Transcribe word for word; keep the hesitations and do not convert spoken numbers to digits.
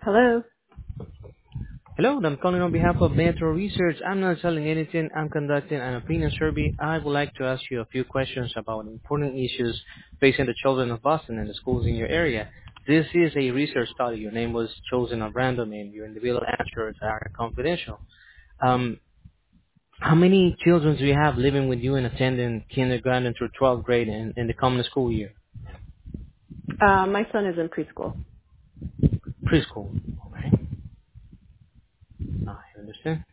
Hello. Hello, I'm calling on behalf of Metro Research. I'm not selling anything. I'm conducting an opinion survey. I would like to ask you a few questions about important issues facing the children of Boston and the schools in your area. This is a research study. Your name was chosen at random and your individual answers are confidential. Um, how many children do you have living with you and attending kindergarten through twelfth grade in, in the coming school year? Uh, my son is in preschool. Preschool. Okay. I understand.